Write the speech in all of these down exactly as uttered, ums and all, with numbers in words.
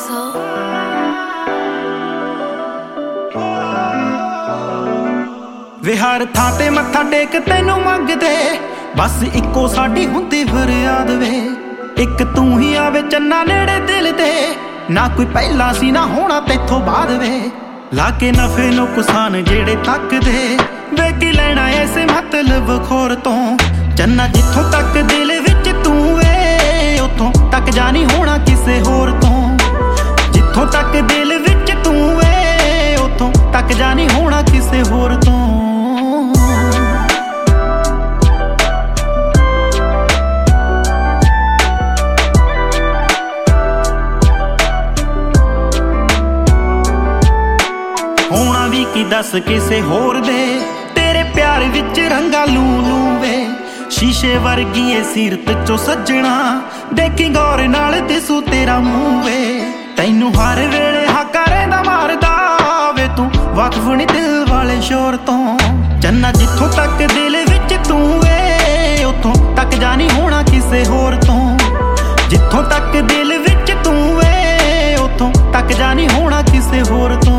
Disco. ਵੇ ਹਰ ਥਾਂ ਤੇ ਮੱਥਾ ਟੇਕ ਤੈਨੂੰ ਮੰਗਦੇ, ਬਸ ਇੱਕੋ ਸਾਡੀ ਹੁੰਦੀ ਫਰਿਆਦ ਵੇ। ਇੱਕ ਤੂੰ ਹੀ ਆਵੇ ਚੰਨਾ ਨੇੜੇ ਦਿਲ ਦੇ, ਨਾ ਕੋਈ ਪਹਿਲਾਂ ਸੀ ਨਾ ਹੋਣਾ ਤੇਥੋਂ ਬਾਅਦ ਵੇ। ਲਾ ਕੇ ਨਫੇ ਨੁਕਸਾਨ ਜਿਹੜੇ ਤੱਕਦੇ, ਵੇ ਕੀ ਲੈਣਾ ਐਸੇ ਮਤਲਬ ਖੋਰ ਤੋਂ। ਚੰਨਾ ਜਿੱਥੋਂ ਤੱਕ ਦਿਲ ਵਿੱਚ ਤੂੰ ਵੇ, ਉੱਥੋਂ ਤੱਕ ਜਾਣੀ ਹੋਣਾ ਕਿਸੇ ਹੋਰ ਤੋਂ। ਜਿੱਥੋਂ ਤੱਕ ਦਿਲ ਵਿੱਚ ਤੂੰ ਵੇ, ਉੱਥੋਂ ਤੱਕ ਜਾਣੀ ਹੋਣਾ ਕਿਸੇ ਹੋਰ ਤੋਂ। ਹੋਣਾ ਵੀ ਕੀ ਦੱਸ ਕਿਸੇ ਹੋਰ ਦੇ, ਤੇਰੇ ਪਿਆਰ ਵਿੱਚ ਰੰਗਾ ਲੂ ਲੂ ਵੇ। ਸ਼ੀਸ਼ੇ ਵਰਗੀ ਏ ਸੀਰਤ ਚੋਂ ਸੱਜਣਾ, ਦੇਖੀ ਗੌਰ ਨਾਲ ਦਿਸੂ ਤੇਰਾ ਮੂੰਹ ਵੇ। ਤੈਨੂੰ ਹਰ ਵੇਲੇ ਹਾਕਾ ਰਹਿੰਦਾ ਮਾਰਦਾ ਵੇ, ਤੂੰ ਵਾਕਫ ਨੀ ਦਿਲ ਵਾਲੇ ਸ਼ੋਰ ਤੋਂ। ਚੰਨਾ ਜਿੱਥੋਂ ਤੱਕ ਦਿਲ ਵਿੱਚ ਤੂੰ ਵੇ, ਉੱਥੋਂ ਤੱਕ ਜਾਣੀ ਹੋਣਾ ਕਿਸੇ ਹੋਰ ਤੋਂ। ਜਿੱਥੋਂ ਤੱਕ ਦਿਲ ਵਿੱਚ ਤੂੰ ਵੇ, ਉੱਥੋਂ ਤੱਕ ਜਾਣੀ ਹੋਣਾ ਕਿਸੇ ਹੋਰ ਤੋਂ।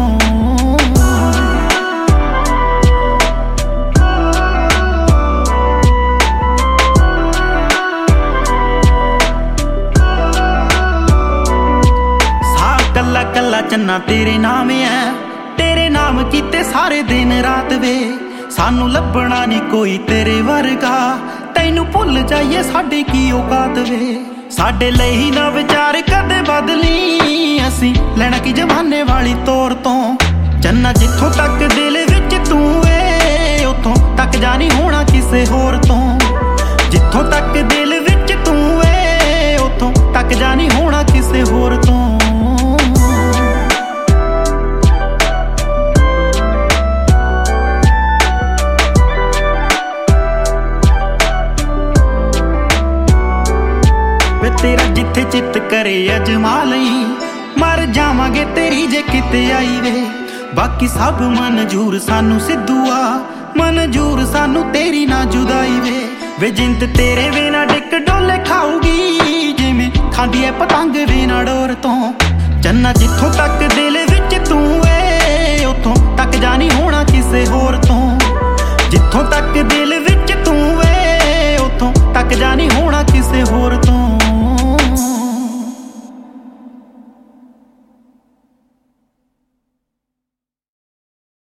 ਕੱਲਾ ਕੱਲਾ ਚੰਨਾ ਤੇਰੇ ਨਾਮ ਐ, ਤੇਰੇ ਨਾਮ ਕੀਤੇ ਸਾਰੇ ਦਿਨ ਰਾਤ ਵੇ। ਸਾਨੂੰ ਲੱਭਣਾ ਨੀ ਕੋਈ ਤੇਰੇ ਵਰਗਾ, ਤੈਨੂੰ ਭੁੱਲ ਜਾਈਏ ਸਾਡੀ ਕੀ ਔਕਾਤ ਵੇ। ਸਾਡੇ ਲਈ ਨਾ ਵਿਚਾਰ ਕਦੇ ਬਦਲੀ, ਅਸੀਂ ਲੈਣਾ ਕੀ ਜਮਾਨੇ ਵਾਲੀ ਤੋਰ ਤੋਂ। ਚੰਨਾ ਜਿੱਥੋਂ ਤੱਕ ਦਿਲ ਵਿੱਚ ਤੂੰ ਵੇ, ਉੱਥੋਂ ਤੱਕ ਜਾਣੀ ਹੋਣਾ ਕਿਸੇ ਹੋਰ ਤੋਂ। ਜਿੱਥੋਂ ਤੱਕ ਦਿਲ ਵਿੱਚ ਤੂੰ ਵੇ, ਉੱਥੋਂ ਤੱਕ ਜਾਣੀ ਹੋਣਾ ਕਿਸੇ ਹੋਰ ਤੋਂ। ਤੇਰਾ ਜਿੱਥੇ ਚਿੱਤ ਕਰੇ ਅਜਮਾ ਲਈ, ਮਰ ਜਾਵਾਂਗੇ ਤੇਰੀ ਜੇ ਕਿਤੇ ਆਈ ਵੇ। ਬਾਕੀ ਸਭ ਮਨਜ਼ੂਰ ਸਾਨੂੰ ਸਿੱਧੂਆ, ਮਨਜ਼ੂਰ ਸਾਨੂੰ ਤੇਰੀ ਨਾ ਜੁਦਾਈ ਵੇ। ਵੇ ਜਿੰਦ ਤੇਰੇ ਬਿਨਾ ਡਿੱਕ ਡੋਲੇ ਖਾਊਗੀ, ਜਿਵੇਂ ਖਾਂਦੀ ਐ ਪਤੰਗ ਬਿਨਾ ਡੋਰ ਤੋਂ। ਚੰਨਾ ਜਿੱਥੋਂ ਤੱਕ ਦਿਲ ਵਿੱਚ ਤੂੰ ਵੇ, ਉੱਥੋਂ ਤੱਕ ਜਾਣੀ ਹੋਣਾ ਕਿਸੇ ਹੋਰ।